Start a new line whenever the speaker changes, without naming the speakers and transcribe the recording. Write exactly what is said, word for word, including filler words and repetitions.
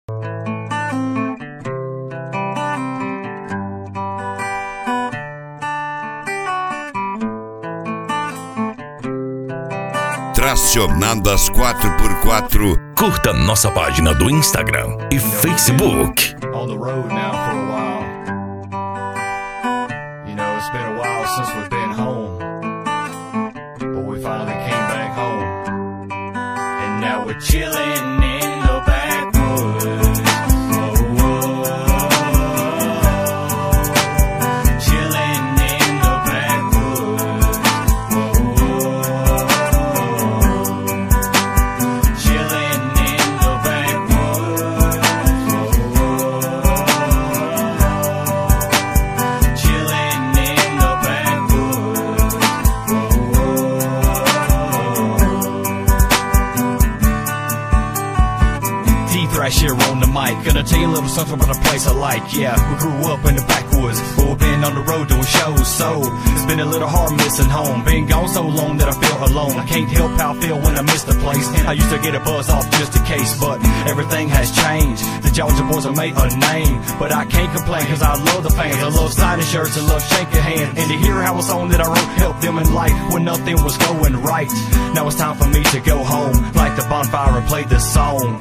Tracionadas quatro por quatro.
Curta nossa página do Instagram e Facebook.
On the road now for a while. You know, it's been a while since we've been home, but we finally came back home, and now we're chilling in the backwoods. Whoa, whoa. Chilling in the backwoods. Whoa, whoa. Chilling in the backwoods. Whoa, whoa. Chilling in the backwoods. Whoa, whoa. D-Thrash here on the mic. Gonna tell you a little something about a place I like. Yeah, we grew up in the backwoods, but we've been on the road doing shows, so it's been a little hard missing home. Been gone so long that I feel alone. I can't help how I feel when I miss the place. I used to get a buzz off just in case, but everything has changed. The Georgia boys have made a name, but I can't complain cause I love the fans. I love signing shirts and love shaking hands, and to hear how a song that I wrote helped them in life when nothing was going right. Now it's time for me to go home, light the bonfire and play this song.